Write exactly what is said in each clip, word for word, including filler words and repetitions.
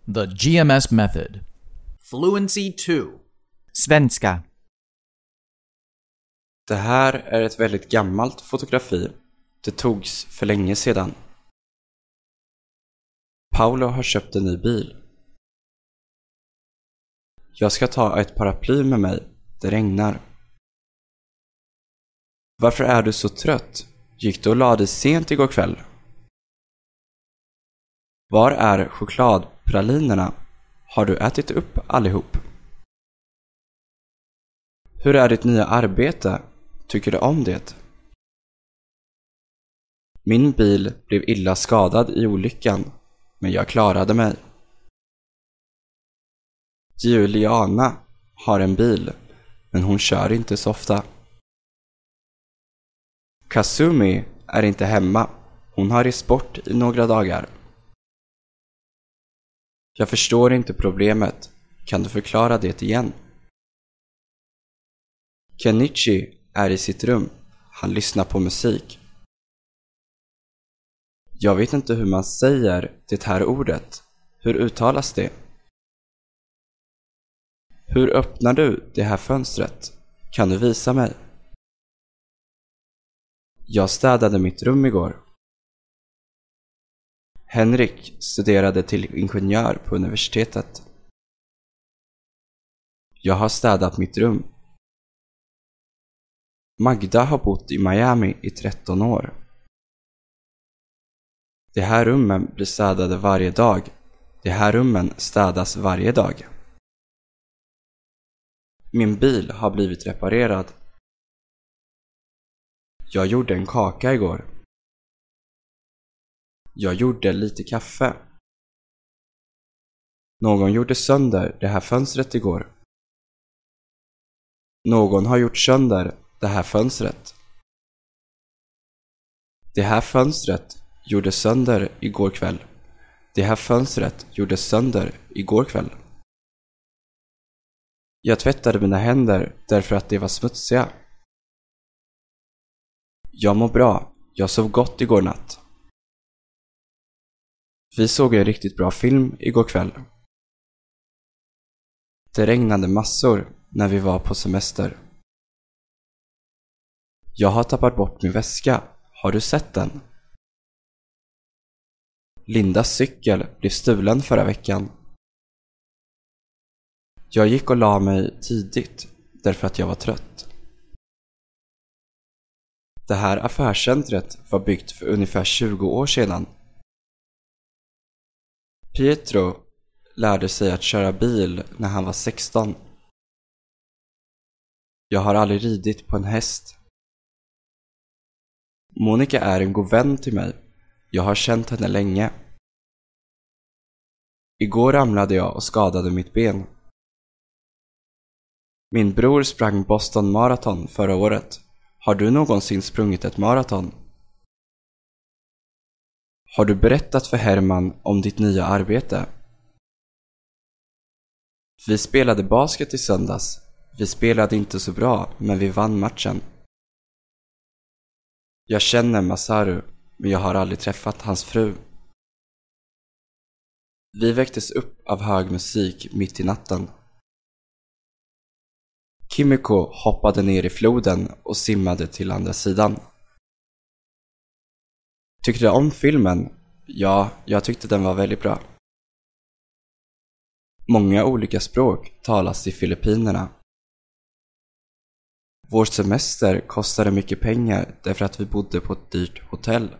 The G M S Method. Fluency two. Svenska. Det här är ett väldigt gammalt fotografi. Det togs för länge sedan. Paolo har köpt en ny bil. Jag ska ta ett paraply med mig. Det regnar. Varför är du så trött? Gick du och la dig sent igår kväll? Var är chokladpralinerna? Har du ätit upp allihop? Hur är ditt nya arbete? Tycker du om det? Min bil blev illa skadad i olyckan, men jag klarade mig. Juliana har en bil, men hon kör inte så ofta. Kasumi är inte hemma. Hon har rest bort i några dagar. Jag förstår inte problemet. Kan du förklara det igen? Kenichi är i sitt rum. Han lyssnar på musik. Jag vet inte hur man säger det här ordet. Hur uttalas det? Hur öppnar du det här fönstret? Kan du visa mig? Jag städade mitt rum igår. Henrik studerade till ingenjör på universitetet. Jag har städat mitt rum. Magda har bott i Miami i tretton år. De här rummen blir städade varje dag. De här rummen städas varje dag. Min bil har blivit reparerad. Jag gjorde en kaka igår. Jag gjorde lite kaffe. Någon gjorde sönder det här fönstret igår. Någon har gjort sönder det här fönstret. Det här fönstret gjorde sönder igår kväll. Det här fönstret gjorde sönder igår kväll. Jag tvättade mina händer därför att de var smutsiga. Jag mår bra. Jag sov gott igår natt. Vi såg en riktigt bra film igår kväll. Det regnade massor när vi var på semester. Jag har tappat bort min väska. Har du sett den? Lindas cykel blev stulen förra veckan. Jag gick och la mig tidigt därför att jag var trött. Det här affärscentret var byggt för ungefär tjugo år sedan. Pietro lärde sig att köra bil när han var sexton. Jag har aldrig ridit på en häst. Monica är en god vän till mig. Jag har känt henne länge. Igår ramlade jag och skadade mitt ben. Min bror sprang Boston Marathon förra året. Har du någonsin sprungit ett maraton? Har du berättat för Herman om ditt nya arbete? Vi spelade basket i söndags. Vi spelade inte så bra, men vi vann matchen. Jag känner Masaru, men jag har aldrig träffat hans fru. Vi väcktes upp av hög musik mitt i natten. Kimiko hoppade ner i floden och simmade till andra sidan. Tyckte du om filmen? Ja, jag tyckte den var väldigt bra. Många olika språk talas i Filippinerna. Vår semester kostade mycket pengar därför att vi bodde på ett dyrt hotell.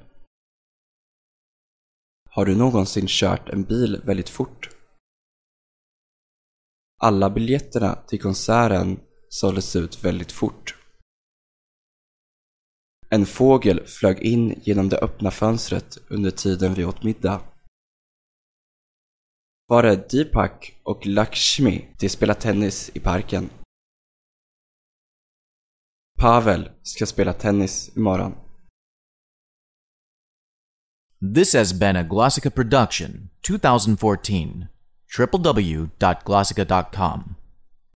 Har du någonsin kört en bil väldigt fort? Alla biljetterna till konserten såldes ut väldigt fort. En fågel flög in genom det öppna fönstret under tiden vi åt middag. Var är Deepak och Lakshmi? De spelar tennis i parken. Pavel ska spela tennis imorgon. This has been a Glossica production, twenty fourteen. w w w dot glossica dot com